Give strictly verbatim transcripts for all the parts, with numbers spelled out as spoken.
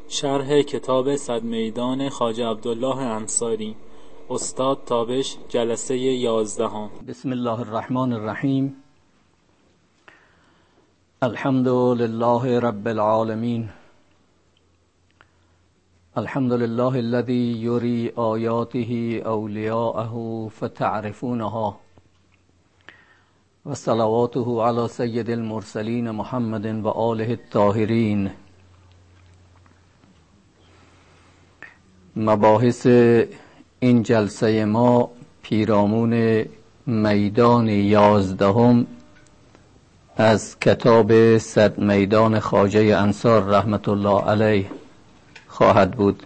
شرح کتاب صد میدان خواجه عبدالله انصاری، استاد تابش، جلسه یازدهم. بسم الله الرحمن الرحیم. الحمد لله رب العالمین. الحمد لله الذي يري آياته أولياءه فتعرفونها، وصلواته على سيد المرسلين محمد وآله الطاهرين. مباحث این جلسه ما پیرامون میدان یازدهم از کتاب صد میدان خواجه انصار رحمت الله علیه خواهد بود.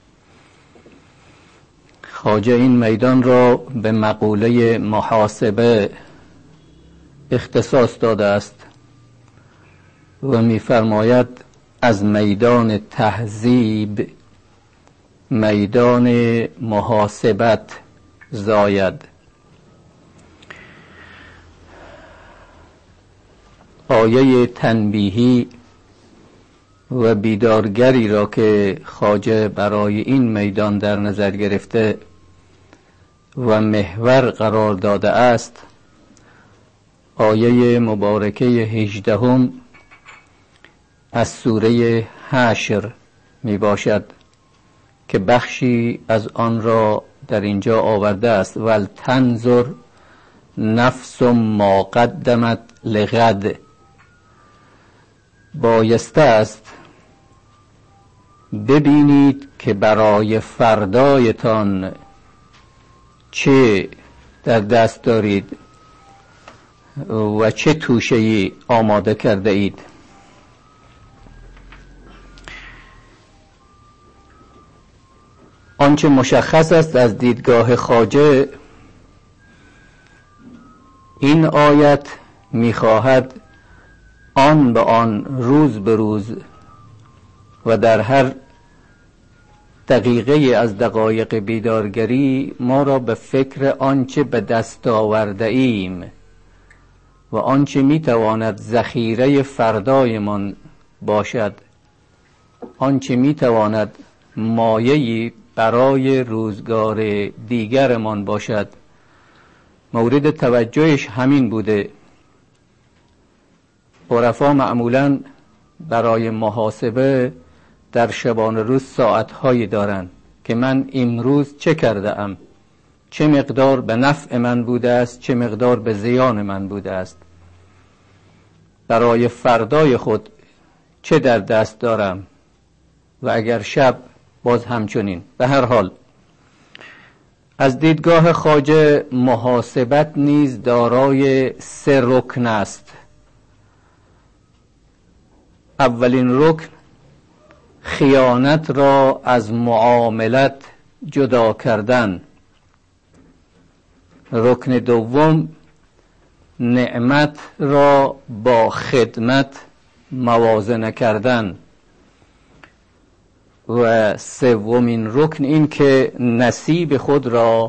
خواجه این میدان را به مقوله محاسبه اختصاص داده است و می‌فرماید از میدان تهذیب میدان محاسبت زاید. آیه تنبیهی و بیدارگری را که خواجه برای این میدان در نظر گرفته و محور قرار داده است، آیه مبارکه هجدهم از سوره حشر می باشد که بخشی از آن را در اینجا آورده است: ولتنظر نفس ما قدمت لغد. بایسته است ببینید که برای فردایتان چه در دست دارید و چه توشه‌ای آماده کرده اید. آنچه مشخص است از دیدگاه خواجه، این آیت می‌خواهد آن به آن، روز به روز و در هر دقیقه از دقایق بیدارگری ما را به فکر آنچه به دست آورده ایم و آنچه میتواند ذخیره فردایمان باشد، آنچه میتواند مایه‌ای برای روزگار دیگرمان باشد، مورد توجهش همین بوده. عرفا معمولاً برای محاسبه در شبانه روز ساعت‌هایی دارند که من امروز چه کرده ام، چه مقدار به نفع من بوده است، چه مقدار به زیان من بوده است، برای فردای خود چه در دست دارم و اگر شب باز همچنین. به هر حال از دیدگاه خواجه محاسبت نیز دارای سه رکن است. اولین رکن خیانت را از معاملت جدا کردن. رکن دوم نعمت را با خدمت موازنه کردن. و سومین رکن این که نصیب خود را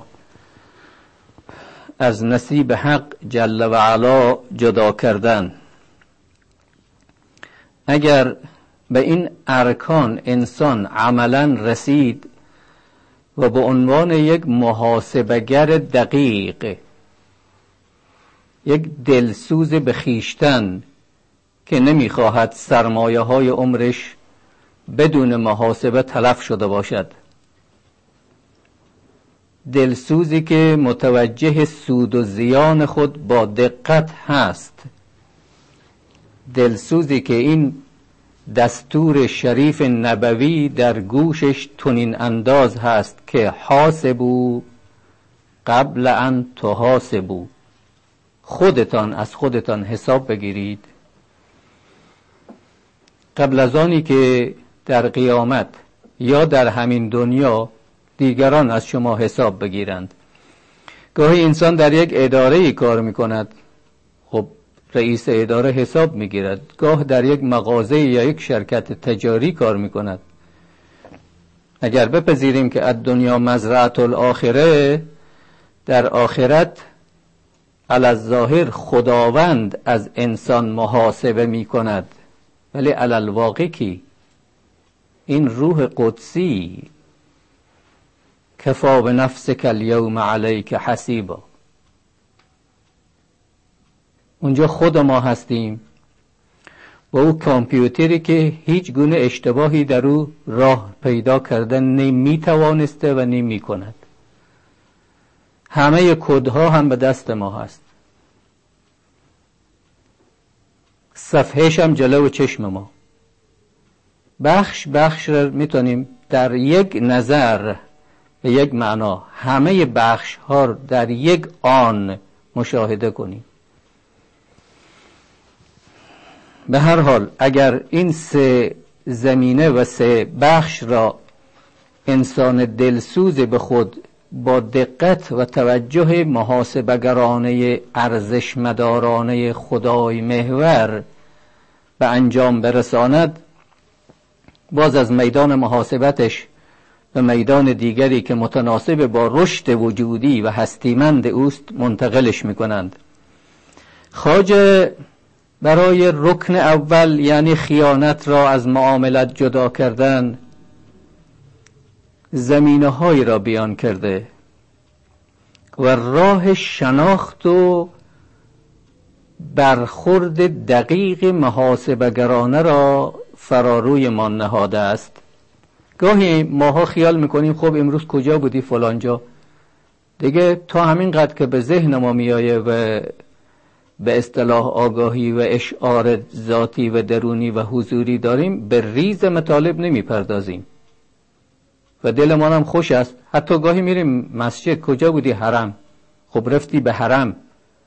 از نصیب حق جل و علا جدا کردن. اگر به این ارکان انسان عملا رسید و به عنوان یک محاسبگر دقیق، یک دلسوز به خویشتن که نمیخواهد سرمایه های عمرش بدون محاسبه تلف شده باشد، دلسوزی که متوجه سود و زیان خود با دقت هست، دلسوزی که این دستور شریف نبوی در گوشش تنین انداز هست که حاسبو قبل ان تحاسبو، خودتان از خودتان حساب بگیرید قبل از آنی که در قیامت یا در همین دنیا دیگران از شما حساب بگیرند. گاهی انسان در یک اداره کار میکند، خب رئیس اداره حساب میگیرد. گاه در یک مغازه یا یک شرکت تجاری کار میکند. اگر بپذیریم که از دنیا مزرعة الاخره، در آخرت علی الظاهر خداوند از انسان محاسبه می کند، ولی علی الواقع کی؟ این روح قدسی کفا بنفسک الیوم علیک حسیبا، اونجا خود ما هستیم با او کامپیوتری که هیچ گونه اشتباهی در او راه پیدا کردن نمی توانسته و نمی کند. همه کدها هم به دست ما هست، صفحهش هم جلو چشم ما. بخش بخش را میتونیم در یک نظر به یک معنا همه بخش ها در یک آن مشاهده کنیم. به هر حال اگر این سه زمینه و سه بخش را انسان دلسوز به خود با دقت و توجه محاسبه‌گرانه ارزشمدارانه خدای محور به انجام برساند، باز از میدان محاسبتش به میدان دیگری که متناسب با رشد وجودی و هستیمند اوست منتقلش میکنند. خواجه برای رکن اول یعنی خیانت را از معاملت جدا کردن زمینه هایی را بیان کرده و راه شناخت و برخورد دقیق محاسبه‌گرانه را فراروی ما نهاده است. گاهی ماها خیال میکنیم خب امروز کجا بودی فلانجا، دیگه تا همین قدر که به ذهن ما میایه و به اصطلاح آگاهی و اشعار ذاتی و درونی و حضوری داریم به ریز مطالب نمیپردازیم و دلمان هم خوش است. حتی گاهی میریم مسجد، کجا بودی؟ حرم. خب رفتی به حرم.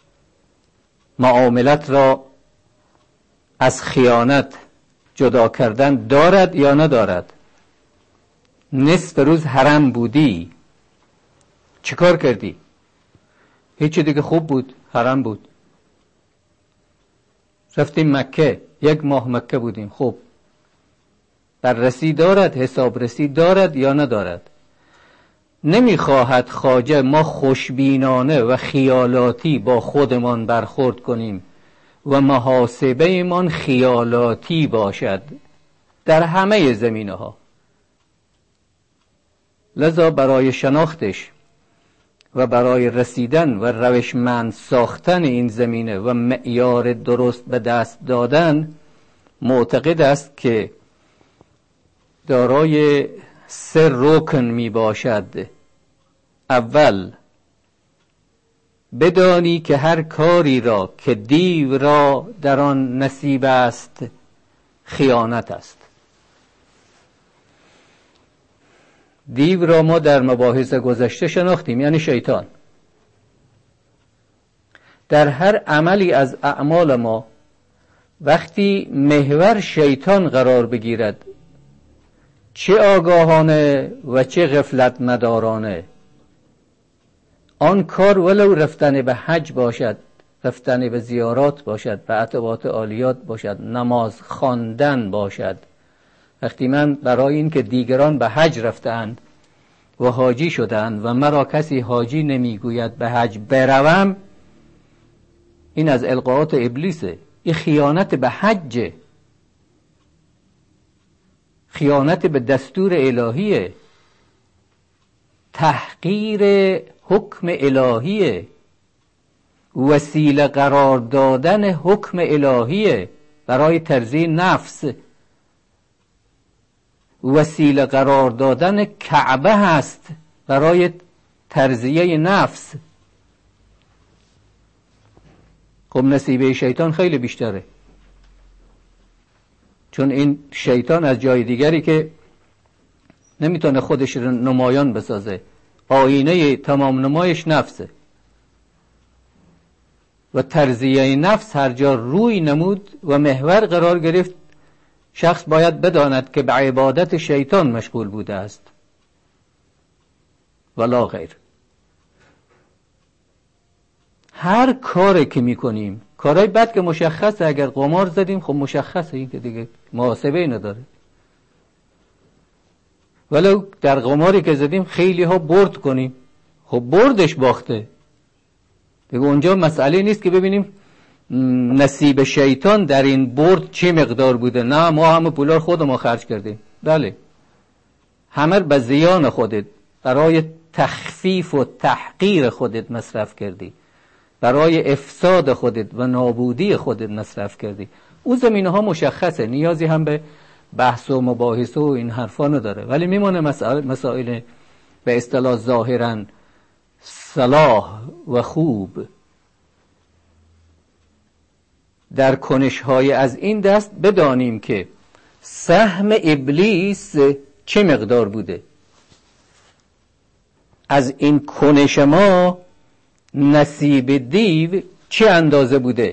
معاملت را از خیانت جدا کردن دارد یا ندارد؟ نصف روز حرم بودی، چیکار کردی؟ هیچی دیگه، خوب بود، حرم بود. رفتیم مکه، یک ماه مکه بودیم، خب بررسی دارد، حسابرسی دارد یا ندارد؟ نمیخواهد خواجه ما خوشبینانه و خیالاتی با خودمان برخورد کنیم و محاسبه ایمان خیالاتی باشد در همه زمینه ها. لذا برای شناختش و برای رسیدن و روشمند ساختن این زمینه و معیار درست به دست دادن معتقد است که دارای سه رکن می باشد. اول، بدانی که هر کاری را که دیو را در آن نصیب است خیانت است. دیو را ما در مباحث گذشته شناختیم، یعنی شیطان. در هر عملی از اعمال ما وقتی محور شیطان قرار بگیرد، چه آگاهانه و چه غفلت مدارانه، آن کار ولو رفتن به حج باشد، رفتن به زیارات باشد، به عتبات عالیات باشد، نماز خواندن باشد. وقتی من برای این که دیگران به حج رفتند و حاجی شدند و مرا کسی حاجی نمیگوید به حج بروم، این از القاءات ابلیسه. این خیانت به حج، خیانت به دستور الهیه، تحقیر حکم الهیه، وسیله قرار دادن حکم الهیه برای ترضیه نفس، وسیله قرار دادن کعبه هست برای ترضیه نفس. خب نصیبه شیطان خیلی بیشتره، چون این شیطان از جای دیگری که نمیتونه خودش رو نمایان بسازه، آینه تمام نمایش نفسه و ترضیه نفس هر جا روی نمود و محور قرار گرفت، شخص باید بداند که به عبادت شیطان مشغول بوده است ولا غیر. هر کاری که میکنیم، کارهای بد که مشخصه، اگر قمار زدیم خب مشخصه، این که دیگه محاسبه نداره. ولو در قماری که زدیم خیلی ها برد کنیم، خب بردش باخته دیگه، اونجا مسئله نیست که ببینیم نصیب شیطان در این برد چه مقدار بوده. نه، ما همه پولار خود ما خرج کردیم. بله، همه به زیان خودت، برای تخفیف و تحقیر خودت مصرف کردی، برای افساد خودت و نابودی خودت مصرف کردی. او زمینه ها مشخصه، نیازی هم به بحث و مباحثه و این حرفا نداره، ولی میمونه مسائل, مسائل به اصطلاح ظاهرا صلاح و خوب. در کنش‌های از این دست بدانیم که سهم ابلیس چه مقدار بوده. از این کنش ما نصیب دیو چه اندازه بوده.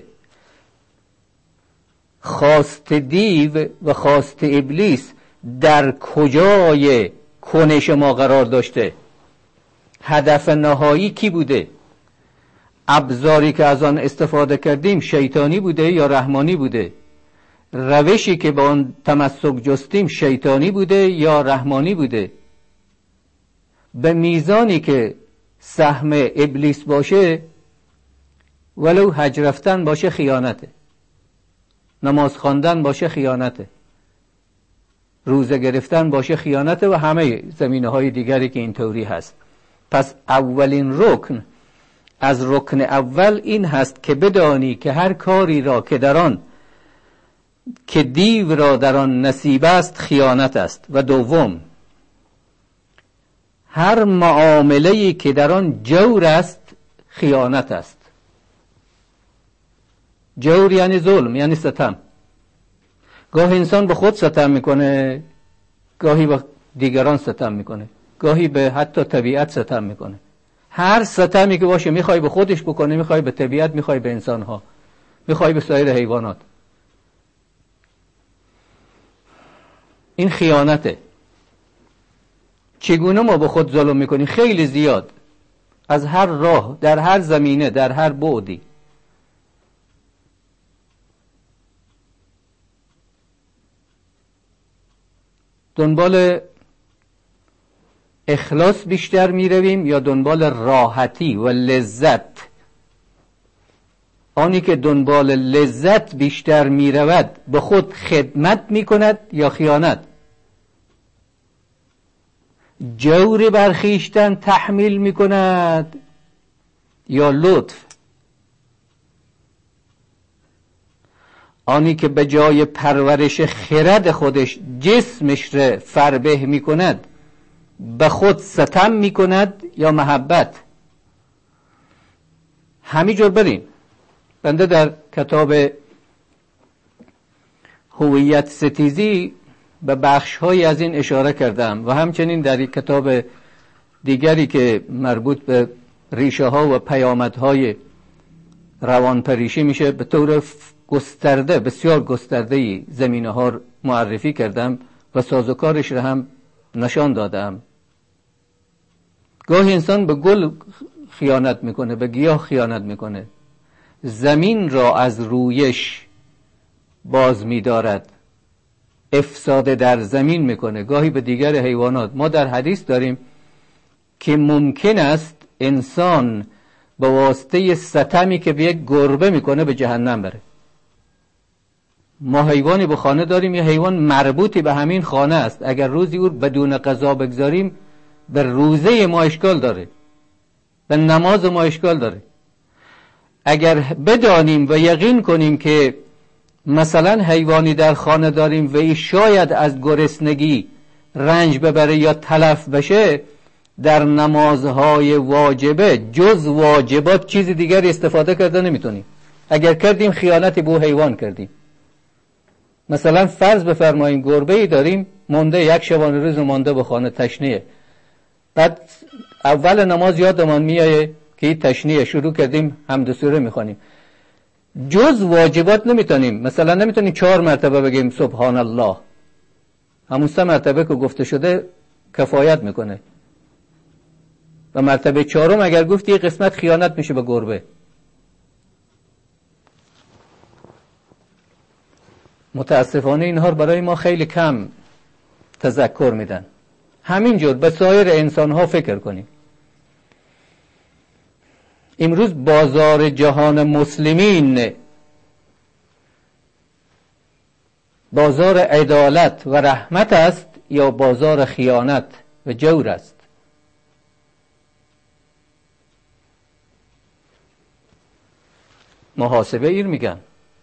خواست دیو و خواست ابلیس در کجای کنش ما قرار داشته. هدف نهایی کی بوده؟ ابزاری که از آن استفاده کردیم شیطانی بوده یا رحمانی بوده؟ روشی که با آن تمسک جستیم شیطانی بوده یا رحمانی بوده؟ به میزانی که سهم ابلیس باشه، ولو حج رفتن باشه خیانته، نماز خواندن باشه خیانته، روزه گرفتن باشه خیانته و همه زمینه های دیگری که اینطوری هست. پس اولین رکن از رکن اول این هست که بدانی که هر کاری را که در آن که دیو را در آن نصیب است خیانت است. و دوم، هر معامله‌ای که در آن جور است خیانت است. جور یعنی ظلم، یعنی ستم. گاهی انسان به خود ستم میکنه، گاهی به دیگران ستم میکنه، گاهی به حتی طبیعت ستم میکنه. هر ستمی که باشه، میخوای به خودش بکنه، میخوای به طبیعت، میخوای به انسانها، میخوای به سایر حیوانات. این خیانته. چگونه ما به خود ظلم میکنیم؟ خیلی زیاد، از هر راه، در هر زمینه، در هر بعدی. دنبال اخلاص بیشتر می رویم یا دنبال راحتی و لذت؟ آنی که دنبال لذت بیشتر می رود به خود خدمت می کند یا خیانت؟ جور برخیشتن تحمیل می کند یا لطف؟ آنی که به جای پرورش خرد خودش جسمش را فربه می کند به خود ستم می کند یا محبت؟ همینجور بریم. بنده در کتاب هویت ستیزی به بخش های از این اشاره کردم و همچنین در یک کتاب دیگری که مربوط به ریشه ها و پیامد های روانپریشی میشه به طور گسترده، بسیار گسترده زمینه ها معرفی کردم و سازوکارش را هم نشان دادم. گاهی انسان به گل خیانت میکنه، به گیاه خیانت میکنه، زمین را از رویش باز میدارد، افساد در زمین میکنه، گاهی به دیگر حیوانات. ما در حدیث داریم که ممکن است انسان به واسطه ستمی که به یک گربه میکنه به جهنم بره. ما حیوانی به خانه داریم، یه حیوان مربوطی به همین خانه است، اگر روزی او بدون غذا بگذاریم به روزه ما اشکال داره، به نماز ما اشکال داره. اگر بدانیم و یقین کنیم که مثلا حیوانی در خانه داریم و ای شاید از گرسنگی رنج ببره یا تلف بشه، در نمازهای واجبه جز واجبات چیز دیگر استفاده کرده نمیتونیم. اگر کردیم خیانتی به حیوان کردیم. مثلا فرض بفرماییم گربه‌ای داریم مونده، یک شبانه روز مونده به خانه، تشنیه. بعد اول نماز یادمان میایه که این تشنیه، شروع کردیم حمد سوره میخوانیم، جز واجبات نمیتونیم. مثلا نمیتونیم چهار مرتبه بگیم سبحان الله، همون سه مرتبه که گفته شده کفایت میکنه. و مرتبه چهارم اگر گفتی یه قسمت خیانت میشه به گربه. متاسفانه اینها برای ما خیلی کم تذکر میدن. همینجور به سایر انسان ها فکر کنیم. امروز بازار جهان مسلمین بازار عدالت و رحمت است یا بازار خیانت و جور است. محاسبه ایر میگن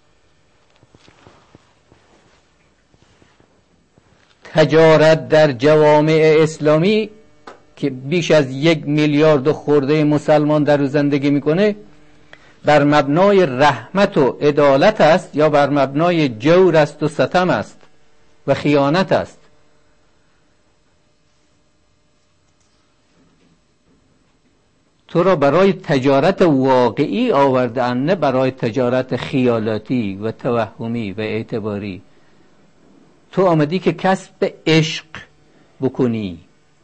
تجارت در جوامع اسلامی که بیش از یک میلیارد و خورده مسلمان در او زندگی میکنه بر مبنای رحمت و عدالت است یا بر مبنای جور است و ستم است و خیانت است. تو را برای تجارت واقعی آورده‌اند، نه برای تجارت خیالاتی و توهمی و اعتباری. تو آمدی که کسب عشق بکنی،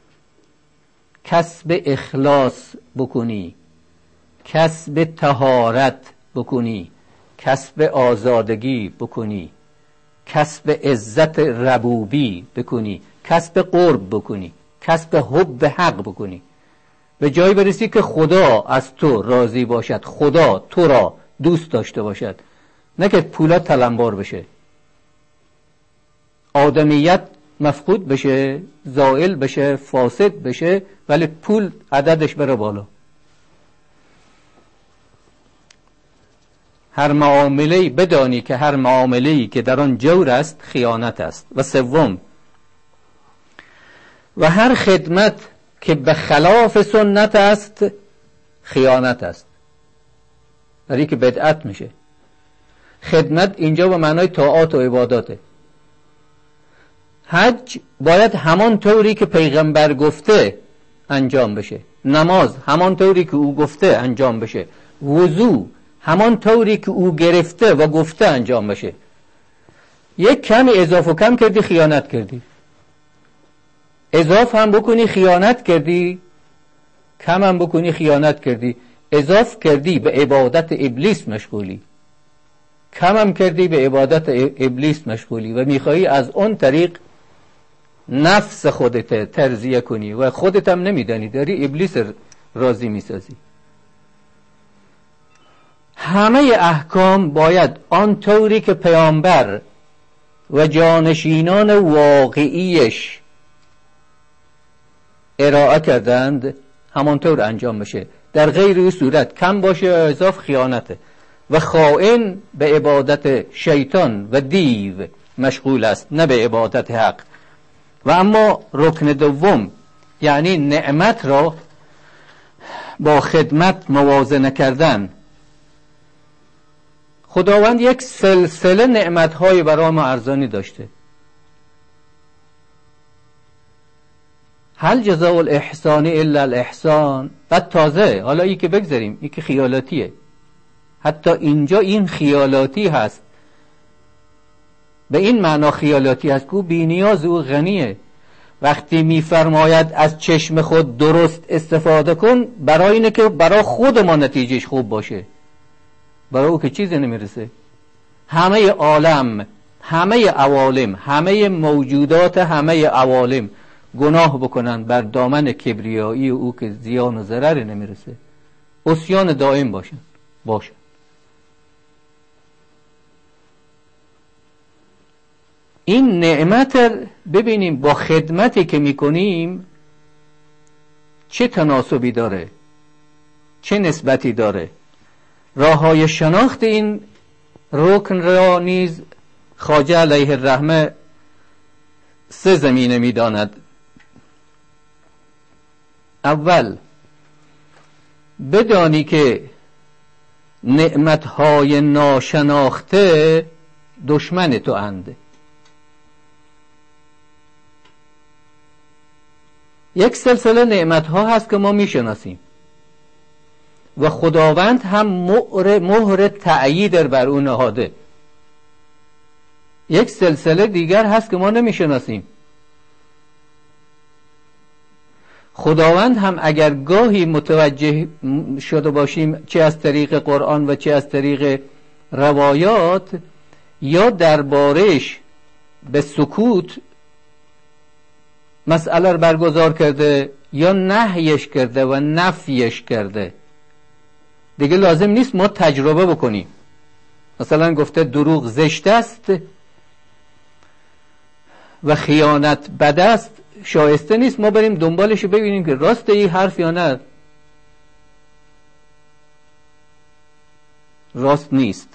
کسب اخلاص بکنی، کسب طهارت بکنی، کسب آزادگی بکنی، کسب عزت ربوبی بکنی، کسب قرب بکنی، کسب حب حق بکنی، به جایی برسی که خدا از تو راضی باشد، خدا تو را دوست داشته باشد، نه که پولات تلمبار بشه، آدمیت مفقود بشه، زائل بشه، فاسد بشه، ولی پول عددش بره بالا. هر معامله‌ای بدانی که هر معامله‌ای که در آن جور است خیانت است. و سوم، و هر خدمت که به خلاف سنت است خیانت است، برای که بدعت میشه. خدمت اینجا به معنای طاعات و عباداته. حج باید همان طوری که پیغمبر گفته انجام بشه، نماز همان طوری که او گفته انجام بشه، وضو همان طوری که او گرفته و گفته انجام بشه. یک کمی اضافه کم کردی خیانت کردی، اضاف هم بکنی خیانت کردی، کم هم بکنی خیانت کردی. اضاف کردی به عبادت ابلیس مشغولی، کم هم کردی به عبادت ابلیس مشغولی و میخوایی از اون طریق نفس خودت ترضیه کنی و خودت هم نمیدانی داری ابلیس راضی میسازی. همه احکام باید آن طوری که پیامبر و جانشینان واقعیش ارائه کردند همانطور انجام بشه. در غیر این صورت کم باشه یا اضاف خیانته و خائن به عبادت شیطان و دیو مشغول است، نه به عبادت حق. و اما رکن دوم، یعنی نعمت را با خدمت موازنه کردن. خداوند یک سلسله نعمت‌های برای ما ارزانی داشته. هل جزاء الاحسان الا الاحسان. بعد تازه حالا ای که بگذاریم ای که خیالاتیه، حتی اینجا این خیالاتی هست، به این معنا خیالاتی هست که او بی‌نیاز، او غنیه. وقتی میفرماید از چشم خود درست استفاده کن، برای اینه که برای خود ما نتیجهش خوب باشه، برای او که چیزی نمیرسه. همه عالم، همه عوالم، همه موجودات همه عوالم گناه بکنن بر دامن کبریایی او که زیان و ضرر نمیرسه، عصیان دائم باشن باشن این نعمت ببینیم با خدمتی که میکنیم چه تناسبی داره، چه نسبتی داره. راههای شناخت این رکن را نیز خواجه علیه الرحمه سه زمینه میداند. اول، بدانی که نعمتهای ناشناخته دشمن تو اند. یک سلسله نعمتها هست که ما میشناسیم و خداوند هم مهر مهر تأیید بر اون نهاده. یک سلسله دیگر هست که ما نمیشناسیم. خداوند هم اگر گاهی متوجه شده باشیم، چه از طریق قرآن و چه از طریق روایات، یا دربارش به سکوت مسئله رو برگزار کرده یا نهیش کرده و نفیش کرده. دیگه لازم نیست ما تجربه بکنیم. مثلا گفته دروغ زشت است، و خیانت بد است، شایسته نیست ما بریم دنبالش ببینیم که راست این حرف یا نه. راست نیست.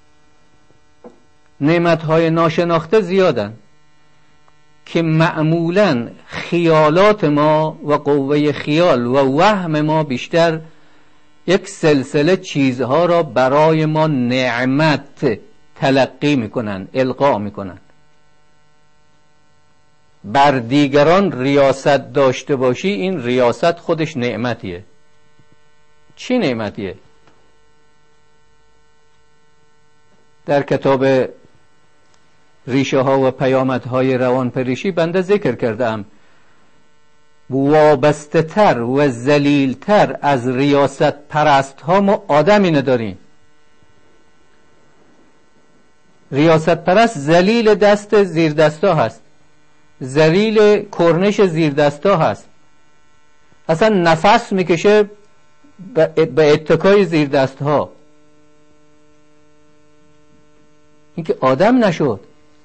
نعمتهای ناشناخته زیادن که معمولاً خیالات ما و قوه خیال و وهم ما بیشتر یک سلسله چیزها را برای ما نعمت تلقی میکنن، القا میکنن. بر دیگران ریاست داشته باشی، این ریاست خودش نعمتیه. چی نعمتیه؟ در کتاب ریشه ها و پیامدهای روانپریشی بنده ذکر کردم وابسته تر و ذلیل تر از ریاست پرست ها ما آدمی نداریم. ریاست پرست ذلیل دست زیر دستا هست، ذلیل کرنش زیر دستا هست، اصلا نفس میکشه به اتکای زیر دست ها. این که آدم نشد.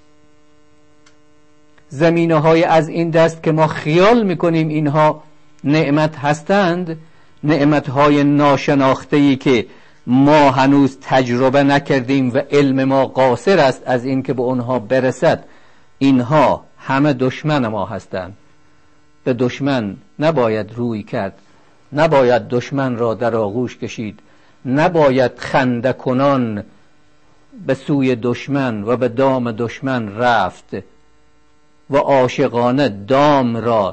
زمینه های از این دست که ما خیال میکنیم اینها نعمت هستند، نعمت های ناشناخته‌ای که ما هنوز تجربه نکردیم و علم ما قاصر است از این که به اونها برسد، اینها همه دشمن ما هستند. به دشمن نباید روی کرد، نباید دشمن را در آغوش کشید، نباید خنده کنان به سوی دشمن و به دام دشمن رفت و عاشقانه دام را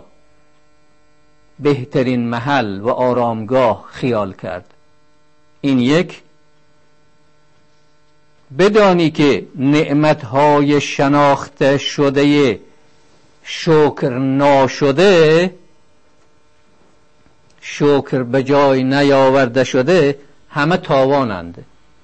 بهترین محل و آرامگاه خیال کرد. این یک. بدانی که نعمتهای شناخته شده شکر ناشده، شکر به جای نیاورده شده، همه تاوانند.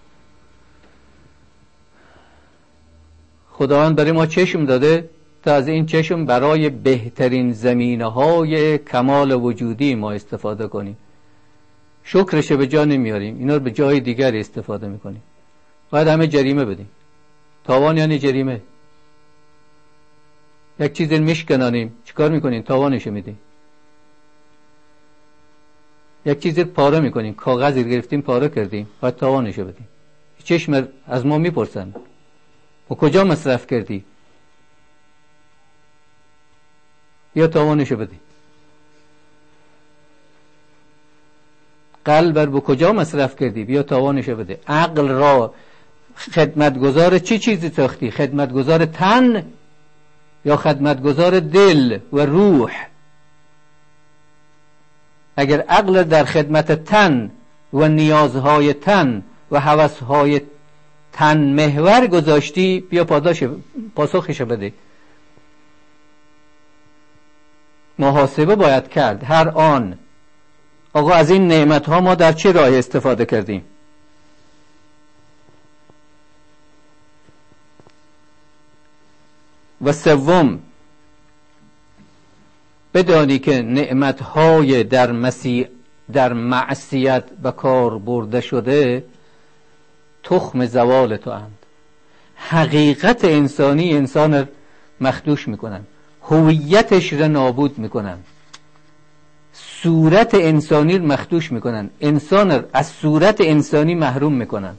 خداوند برای ما چشم داده تا از این چشم برای بهترین زمینه های کمال وجودی ما استفاده کنیم. شکرش به جا نمیاریم، اینا رو به جای دیگر استفاده میکنیم. باید همه جریمه بدیم. تاوان یعنی جریمه. یک چیز میشکنانیم، چیکار میکنیم؟ تاوانش میدیم. یک چیز پاره میکنیم، کاغذی گرفتیم پاره کردیم، باید تاوانش بدیم. چشم از ما میپرسن و کجا مصرف کردی؟ یا تاوانشو بدی. قلب رو کجا مصرف کردی؟ بیا تاوانشو بده. عقل را خدمتگزار چی چیزی ساختی؟ خدمتگزار تن یا خدمتگزار دل و روح؟ اگر عقل در خدمت تن و نیازهای تن و هوسهای تن محور گذاشتی، بیا پاداش پاسخش بده. محاسبه باید کرد هر آن. آقا از این نعمت ها ما در چه راه استفاده کردیم؟ و سوم، بدانی که نعمت های در مسیح در معصیت به کار برده شده تخم زوال تو اند. حقیقت انسانی انسان را مخدوش میکنن، هویتش را نابود میکنن، صورت انسانی را مخدوش میکنن، انسان را از صورت انسانی محروم میکنن.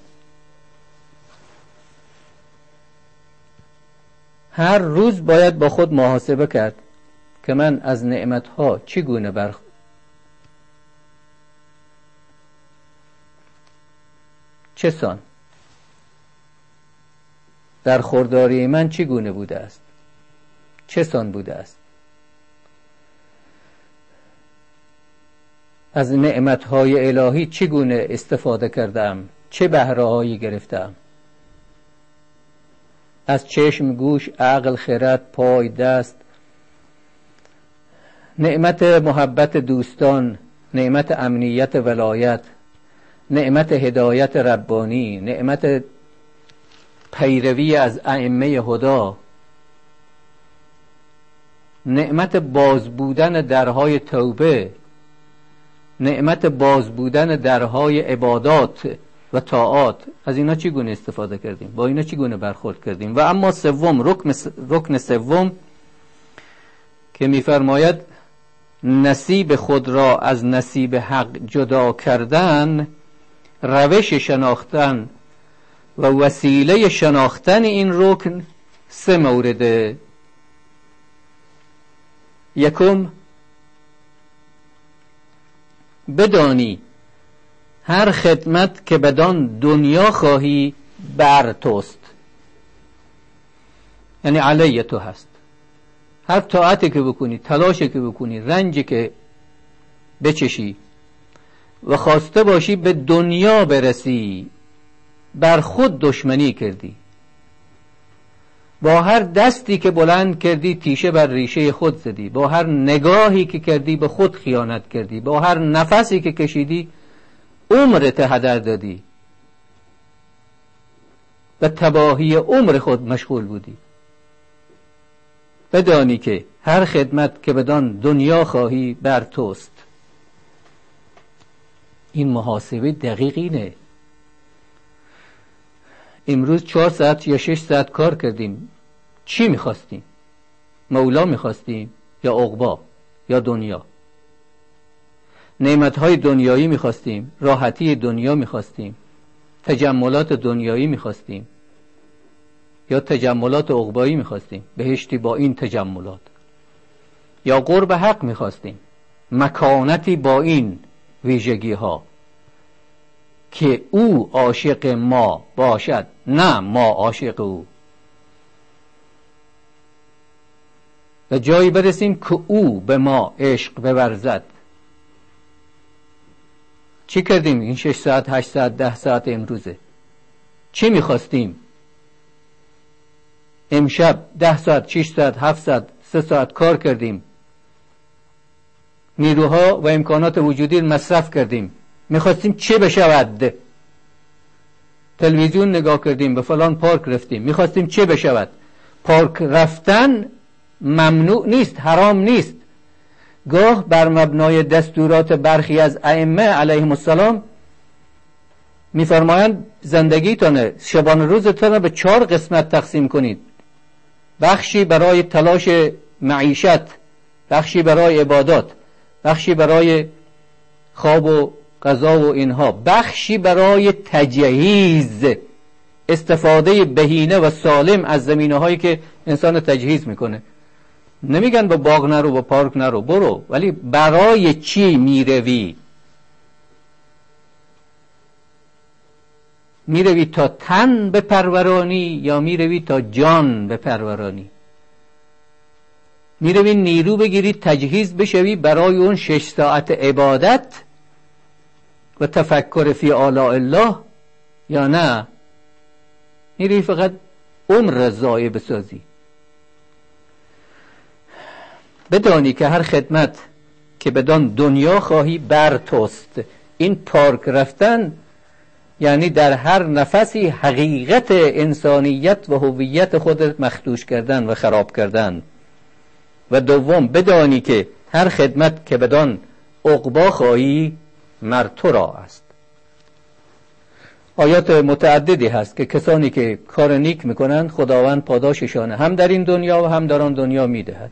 هر روز باید با خود محاسبه کرد که من از نعمتها چگونه بر چه سان در خورداری من چگونه بوده است، چه سان بوده است. از نعمتهای الهی چگونه استفاده کردم، چه بهره‌هایی گرفتم. از چشم، گوش، عقل، خرد، پای، دست، نعمت محبت دوستان، نعمت امنیت ولایت، نعمت هدایت ربانی، نعمت پیروی از ائمه هدا، نعمت باز بودن درهای توبه، نعمت باز بودن درهای عبادات و طاعات. از اینا چگونه استفاده کردیم؟ با اینا چگونه برخورد کردیم؟ و اما سوم، رکن رکن سوم، که می‌فرماید نصیب خود را از نصیب حق جدا کردن، روش شناختن و وسیله شناختن این رکن سه مورده. یکم، بدانی هر خدمت که بدان دنیا خواهی بر توست، یعنی علیه تو هست. هر طاعتی که بکنی، تلاشی که بکنی، رنجی که بچشی و خواسته باشی به دنیا برسی، بر خود دشمنی کردی. با هر دستی که بلند کردی تیشه بر ریشه خود زدی. با هر نگاهی که کردی به خود خیانت کردی. با هر نفسی که کشیدی عمرت هدر دادی، به تباهی عمر خود مشغول بودی. بدانی که هر خدمت که بدان دنیا خواهی بر توست. این محاسبه دقیق اینه. امروز چهار ساعت یا شش ساعت کار کردیم، چی میخواستیم؟ مولا میخواستیم یا عقبا یا دنیا؟ نعمتهای دنیایی میخواستیم، راحتی دنیا میخواستیم، تجملات دنیایی میخواستیم یا تجملات عقبایی میخواستیم، بهشتی با این تجملات، یا قرب حق میخواستیم، مکانتی با این ویژگی ها که او عاشق ما باشد، نه ما عاشق او، و جایی برسیم که او به ما عشق بورزد. چی کردیم این شش ساعت، هشت ساعت، ده ساعت امروزه؟ چی میخواستیم؟ امشب ده ساعت، شش ساعت، هفت ساعت، سه ساعت کار کردیم، نیروها و امکانات وجودی مصرف کردیم. میخواستیم چه بشود؟ تلویزیون نگاه کردیم، به فلان پارک رفتیم، میخواستیم چه بشود؟ پارک رفتن ممنوع نیست، حرام نیست. گاه بر مبنای دستورات برخی از ائمه علیهم السلام میفرمایند زندگیتونه، شبانه روزتونه به چهار قسمت تقسیم کنید. بخشی برای تلاش معیشت، بخشی برای عبادات، بخشی برای خواب و غذا و اینها، بخشی برای تجهیز، استفاده بهینه و سالم از زمینه هایی که انسان تجهیز میکنه. نمیگن با باغ نرو، با پارک نرو، برو، ولی برای چی میروی؟ میروی تا تن بپرورانی یا میروی تا جان بپرورانی؟ میروی نیرو بگیری، تجهیز بشوی برای اون شش ساعت عبادت و تفکر فی آلاء الله، یا نه میروی فقط عمر ضایع بسازی؟ بدانی که هر خدمت که بدان دنیا خواهی بر توست. این پارک رفتن یعنی در هر نفسی حقیقت انسانیت و هویت خود مخدوش کردن و خراب کردن. و دوم، بدانی که هر خدمت که بدان عقبا خواهی مر تو را است. آیات متعددی هست که کسانی که کار نیک میکنند خداوند پاداششانه هم در این دنیا و هم در آن دنیا میدهد.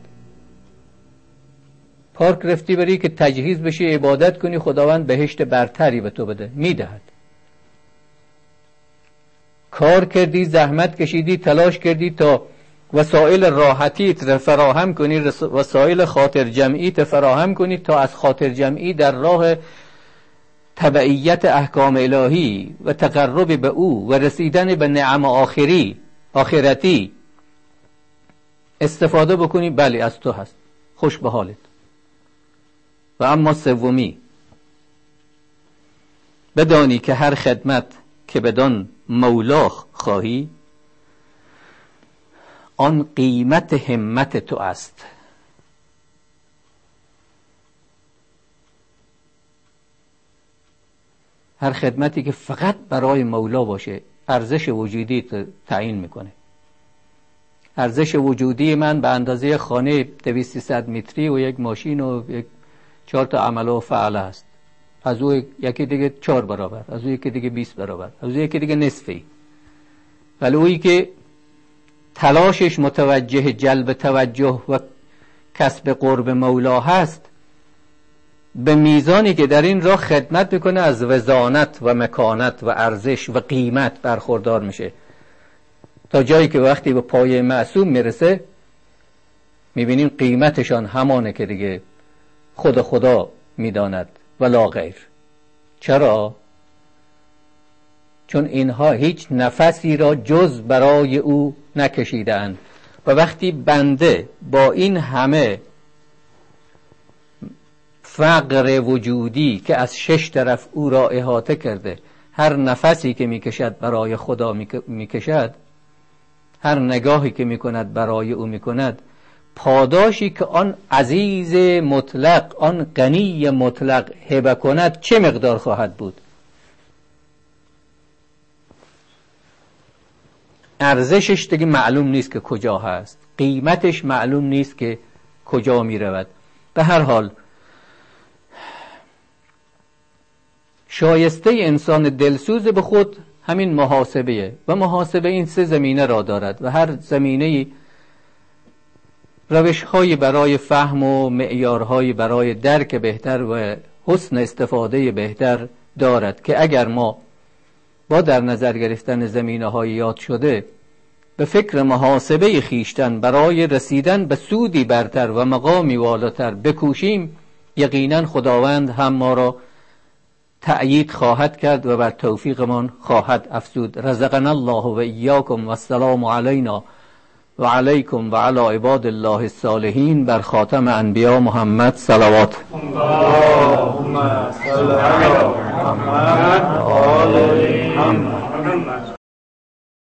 پارک رفتی بری که تجهیز بشی عبادت کنی، خداوند بهشت برتری به تو بده، میدهد. کار کردی، زحمت کشیدی، تلاش کردی تا وسایل راحتیت فراهم کنی، وسایل خاطر جمعیت فراهم کنی تا از خاطر جمعی در راه تبعیت احکام الهی و تقرب به او و رسیدن به نعم آخری آخرتی استفاده بکنی، بلی از تو هست، خوش به حالت. و اما سومی، بدانی که هر خدمت که بدان مولا خواهی آن قیمت همت تو است. هر خدمتی که فقط برای مولا باشه ارزش وجودی تعیین میکنه. ارزش وجودی من به اندازه خانه دویست سیصد متری و یک ماشین و یک چهار تا عمل و فعل است. از او یکی دیگه چهار برابر، از او یکی دیگه بیست برابر، از او یکی دیگه نصفی. ولی اویی که تلاشش متوجه جلب توجه و کسب قرب مولا هست، به میزانی که در این راه خدمت میکنه از وزانت و مکانت و ارزش و قیمت برخوردار میشه، تا جایی که وقتی به پایه معصوم میرسه میبینیم قیمتشان همانه که دیگه خود خدا میداند و لا غیر. چرا؟ چون اینها هیچ نفسی را جز برای او نکشیدند و وقتی بنده با این همه فقر وجودی که از شش طرف او را احاطه کرده، هر نفسی که میکشد برای خدا میکشد، هر نگاهی که میکند برای او میکند، پاداشی که آن عزیز مطلق، آن غنی مطلق هبه کند چه مقدار خواهد بود؟ ارزشش دیگه معلوم نیست که کجا هست، قیمتش معلوم نیست که کجا می رود. به هر حال شایسته انسان دلسوز به خود همین محاسبه و محاسبه این سه زمینه را دارد و هر زمینه روش‌های برای فهم و معیارهای برای درک بهتر و حسن استفاده بهتر دارد که اگر ما با در نظر گرفتن زمینه‌های یاد شده به فکر محاسبه خیشتن برای رسیدن به سودی برتر و مقامی والاتر بکوشیم، یقینا خداوند هم ما را تأیید خواهد کرد و بر توفیقمان خواهد افزود. رزقنا الله و ایاکم و السلام علینا و علیکم و علی عباد الله الصالحین. بر خاتم انبیا محمد صلوات. اللهم صل علی محمد و آل محمد.